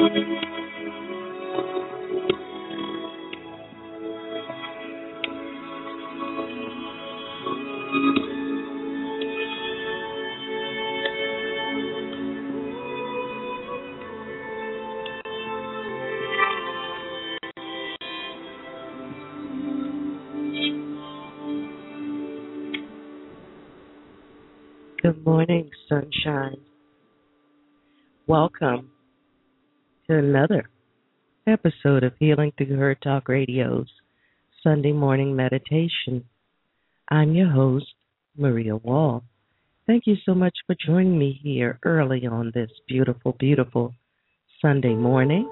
Good morning, sunshine. Welcome to another episode of Healing Through Her Talk Radio's Sunday morning meditation. I'm your host, Maria Wall. Thank you so much for joining me here early on this beautiful, beautiful Sunday morning.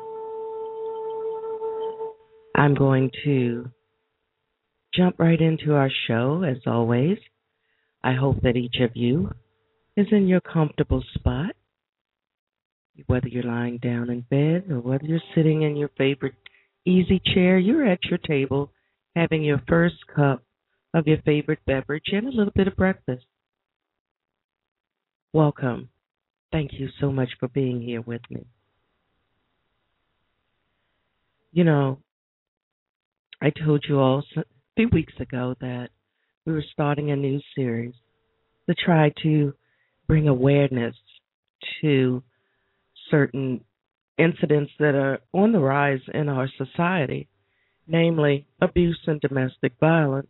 I'm going to jump right into our show, as always. I hope that each of you is in your comfortable spot, whether you're lying down in bed or whether you're sitting in your favorite easy chair. You're at your table having your first cup of your favorite beverage and a little bit of breakfast. Welcome. Thank you so much for being here with me. You know, I told you all a few weeks ago that we were starting a new series to try to bring awareness to certain incidents that are on the rise in our society, namely abuse and domestic violence.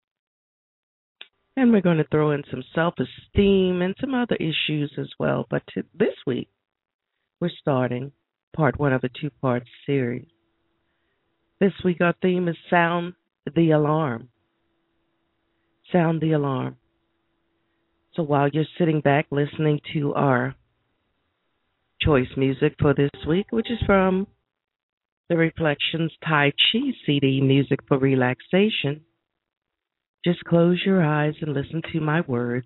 And we're going to throw in some self-esteem and some other issues as well. But this week, we're starting part one of a two-part series. This week, our theme is Sound the Alarm. Sound the alarm. So while you're sitting back listening to our choice music for this week, which is from the Reflections Tai Chi CD, Music for Relaxation, just close your eyes and listen to my words.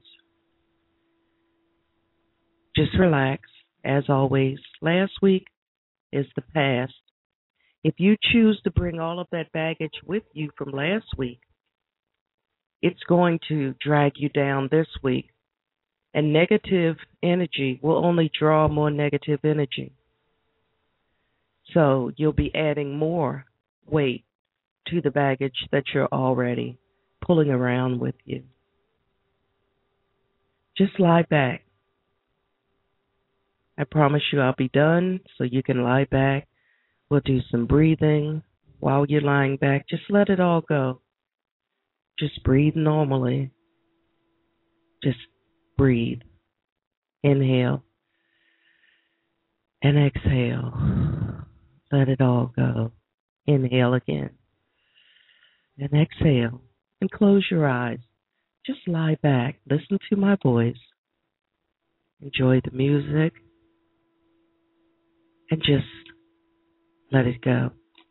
Just relax. As always, last week is the past. If you choose to bring all of that baggage with you from last week, it's going to drag you down this week. And negative energy will only draw more negative energy. So you'll be adding more weight to the baggage that you're already pulling around with you. Just lie back. I promise you I'll be done so you can lie back. We'll do some breathing while you're lying back. Just let it all go. Just breathe normally. Just breathe. Inhale and exhale. Let it all go. Inhale again and exhale and close your eyes. Just lie back. Listen to my voice. Enjoy the music and just let it go.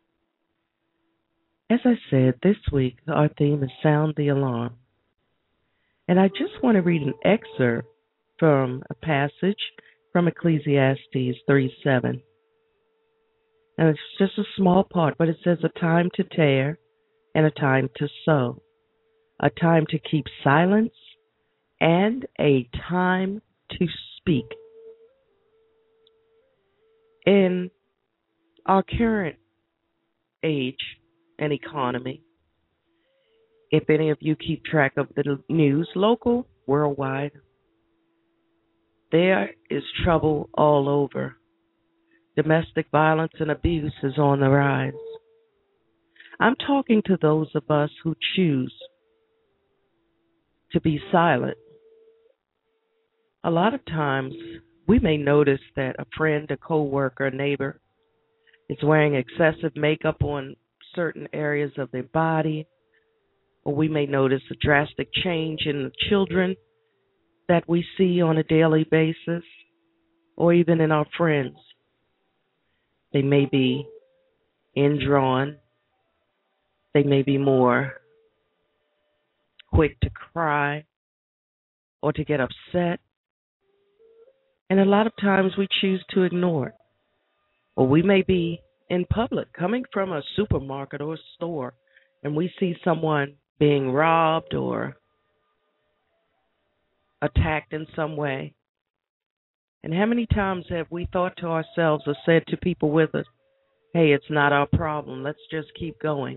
As I said, this week our theme is Sound the Alarm. And I just want to read an excerpt from a passage from Ecclesiastes 3:7. And it's just a small part, but it says a time to tear and a time to sow, a time to keep silence and a time to speak. In our current age and economy, if any of you keep track of the news, local, worldwide, there is trouble all over. Domestic violence and abuse is on the rise. I'm talking to those of us who choose to be silent. A lot of times, we may notice that a friend, a coworker, a neighbor is wearing excessive makeup on certain areas of their body, or we may notice a drastic change in the children that we see on a daily basis, or even in our friends. They may be indrawn. They may be more quick to cry or to get upset. And a lot of times we choose to ignore it. Or we may be in public, coming from a supermarket or a store, and we see someone being robbed or attacked in some way. And how many times have we thought to ourselves or said to people with us, hey, it's not our problem, let's just keep going?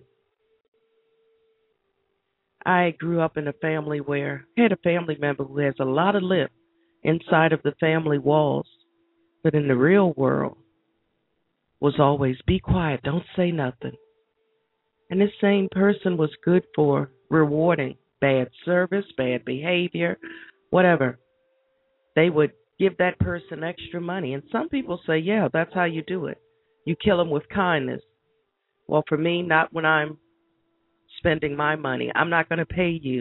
I grew up in a family where I had a family member who has a lot of lip inside of the family walls, but in the real world was always, be quiet, don't say nothing. And this same person was good for rewarding bad service, bad behavior, whatever. They would give that person extra money. And some people say, yeah, that's how you do it. You kill them with kindness. Well, for me, not when I'm spending my money. I'm not going to pay you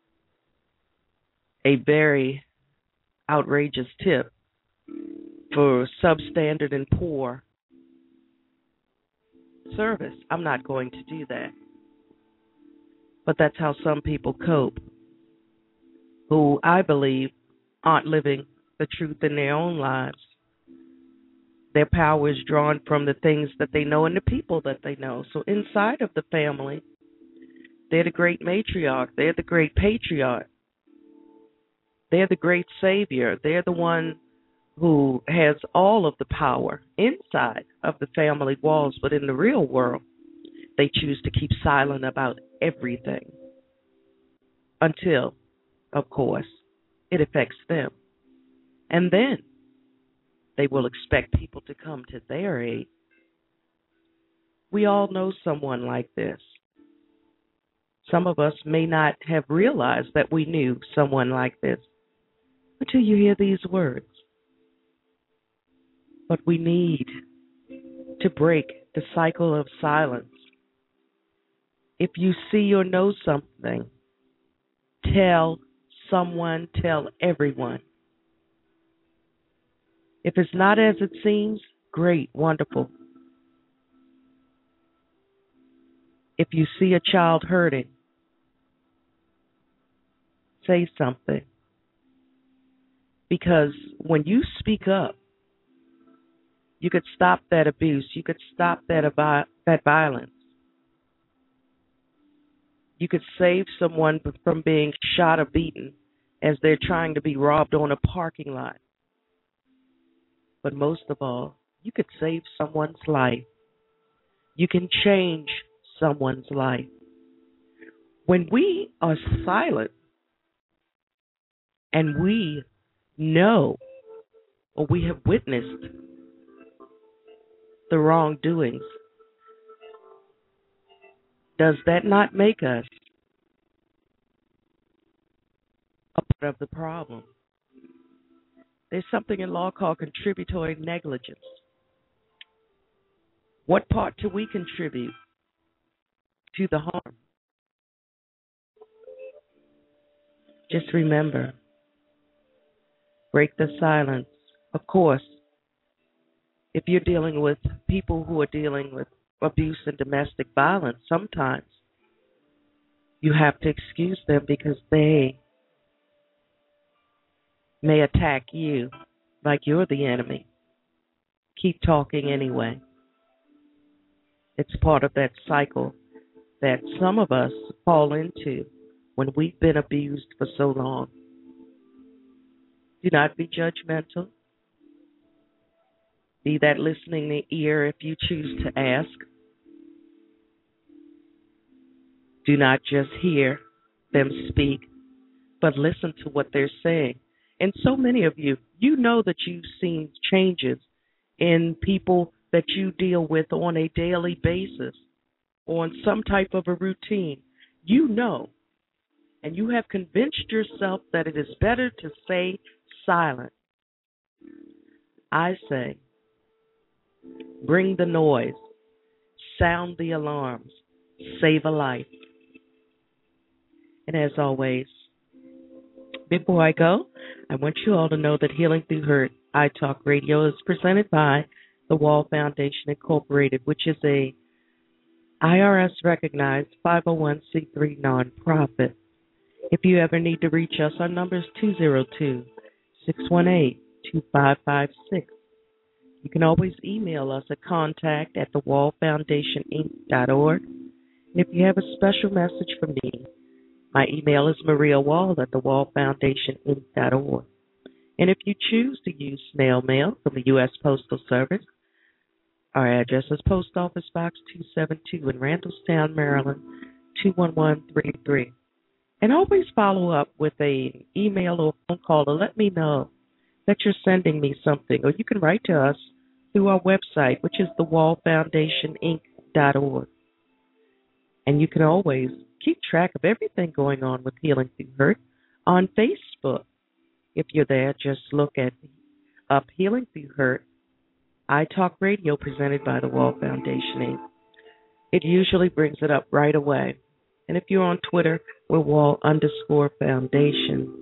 a very outrageous tip for substandard and poor service. I'm not going to do that. But that's how some people cope, who I believe aren't living the truth in their own lives. Their power is drawn from the things that they know and the people that they know. So inside of the family, they're the great matriarch. They're the great patriarch. They're the great savior. They're the one who has all of the power inside of the family walls. But in the real world, they choose to keep silent about everything until, of course, it affects them. And then they will expect people to come to their aid. We all know someone like this. Some of us may not have realized that we knew someone like this until you hear these words. But we need to break the cycle of silence. If you see or know something, tell someone, tell everyone. If it's not as it seems, great, wonderful. If you see a child hurting, say something. Because when you speak up, you could stop that abuse. You could stop that violence. You could save someone from being shot or beaten as they're trying to be robbed on a parking lot. But most of all, you could save someone's life. You can change someone's life. When we are silent and we know or we have witnessed the wrongdoings, does that not make us a part of the problem? There's something in law called contributory negligence. What part do we contribute to the harm? Just remember, break the silence. Of course, if you're dealing with people who are dealing with abuse and domestic violence, sometimes you have to excuse them because they may attack you like you're the enemy. Keep talking anyway. It's part of that cycle that some of us fall into when we've been abused for so long. Do not be judgmental. Be that listening ear if you choose to ask. Do not just hear them speak, but listen to what they're saying. And so many of you, you know that you've seen changes in people that you deal with on a daily basis, on some type of a routine. You know, and you have convinced yourself that it is better to stay silent. I say, bring the noise, sound the alarms, save a life. And as always, before I go, I want you all to know that Healing Through Hurt, iTalk Radio, is presented by the Wall Foundation Incorporated, which is a IRS-recognized 501c3 nonprofit. If you ever need to reach us, our number is 202-618-2556. You can always email us at contact@thewallfoundationinc.org. And if you have a special message for me, my email is mariawall@thewallfoundationinc.org. And if you choose to use snail mail from the U.S. Postal Service, our address is Post Office Box 272 in Randallstown, Maryland 21133. And always follow up with an email or phone call to let me know that you're sending me something. Or you can write to us through our website, which is thewallfoundationinc.org. And you can always keep track of everything going on with Healing Through Hurt on Facebook. If you're there, just look at up Healing Through Hurt, iTalk Radio presented by the Wall Foundation Inc. It usually brings it up right away. And if you're on Twitter, we're Wall_Foundation.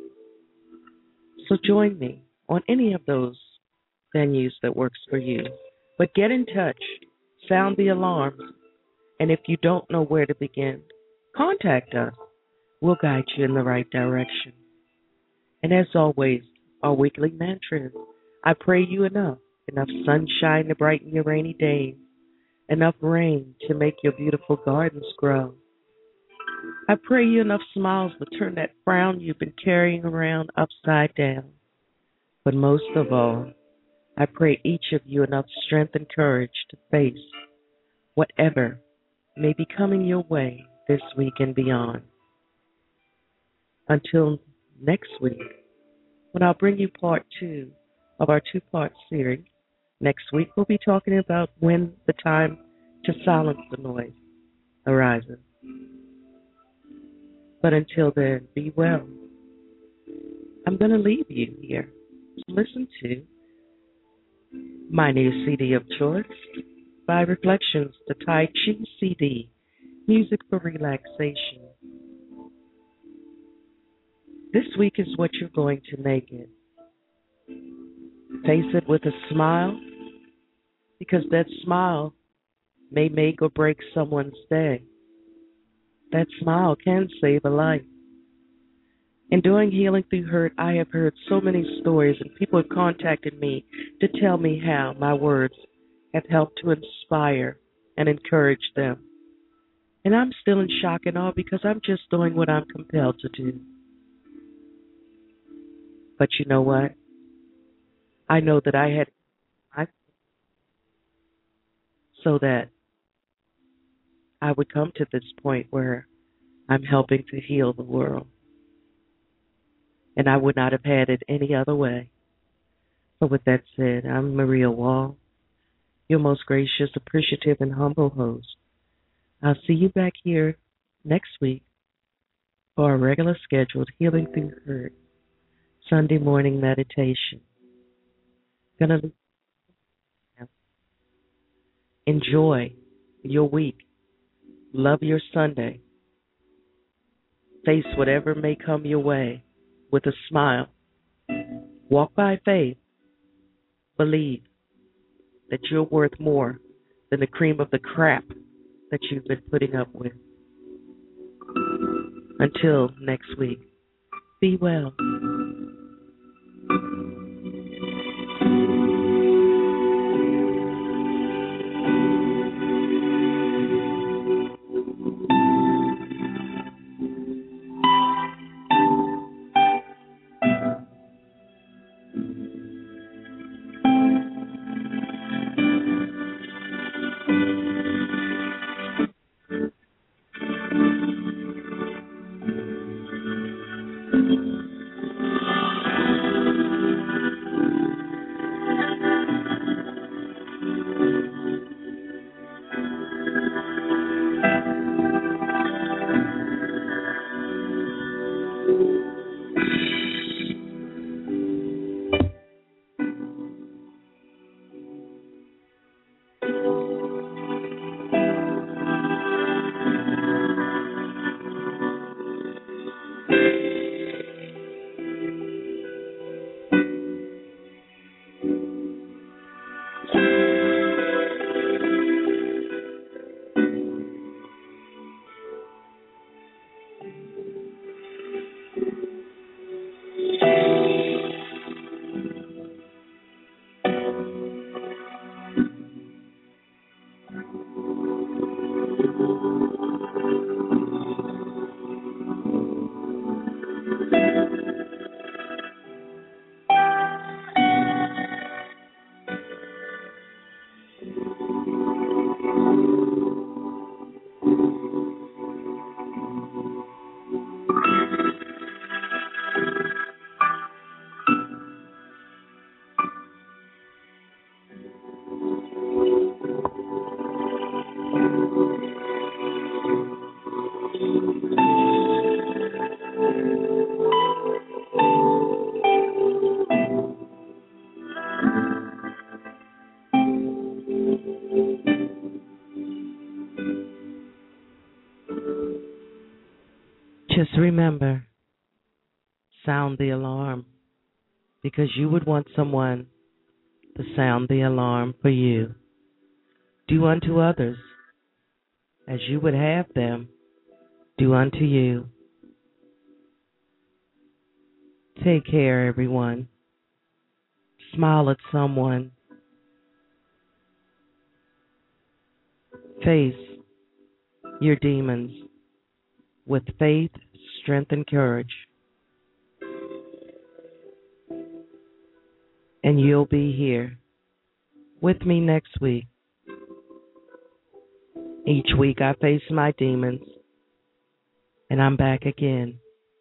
So join me on any of those venues that works for you. But get in touch, sound the alarms, and if you don't know where to begin, contact us. We'll guide you in the right direction. And as always, our weekly mantra is, I pray you enough sunshine to brighten your rainy days, enough rain to make your beautiful gardens grow. I pray you enough smiles to turn that frown you've been carrying around upside down. But most of all, I pray each of you enough strength and courage to face whatever may be coming your way this week and beyond. Until next week, when I'll bring you part 2 of our 2-part series. Next week, we'll be talking about when the time to silence the noise arises. But until then, be well. I'm going to leave you here to listen to my new CD of choice, by Reflections, the Tai Chi CD, Music for Relaxation. This week is what you're going to make it. Face it with a smile, because that smile may make or break someone's day. That smile can save a life. In doing Healing Through Hurt, I have heard so many stories, and people have contacted me to tell me how my words have helped to inspire and encourage them. And I'm still in shock and awe because I'm just doing what I'm compelled to do. But you know what? I know that I so that I would come to this point where I'm helping to heal the world. And I would not have had it any other way. So with that said, I'm Maria Wall, your most gracious, appreciative, and humble host. I'll see you back here next week for our regular scheduled Healing Through Hurt Sunday morning meditation. Gonna enjoy your week. Love your Sunday. Face whatever may come your way with a smile. Walk by faith. Believe that you're worth more than the cream of the crap that you've been putting up with. Until next week, be well. remember, sound the alarm because you would want someone to sound the alarm for you. Do unto others as you would have them do unto you. Take care, everyone. Smile at someone. Face your demons with faith, strength, and courage. And you'll be here with me next week. Each week I face my demons, and I'm back again.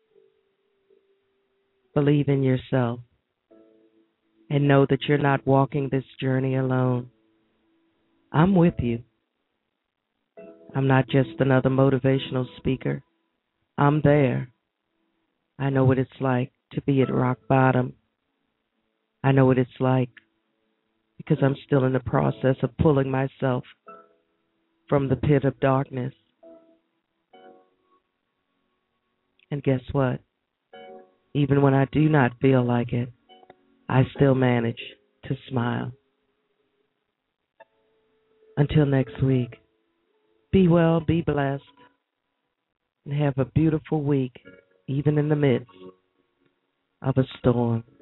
Believe in yourself and know that you're not walking this journey alone. I'm with you. I'm not just another motivational speaker. I'm there. I know what it's like to be at rock bottom. I know what it's like because I'm still in the process of pulling myself from the pit of darkness. And guess what? Even when I do not feel like it, I still manage to smile. Until next week, be well, be blessed, and have a beautiful week, even in the midst of a storm.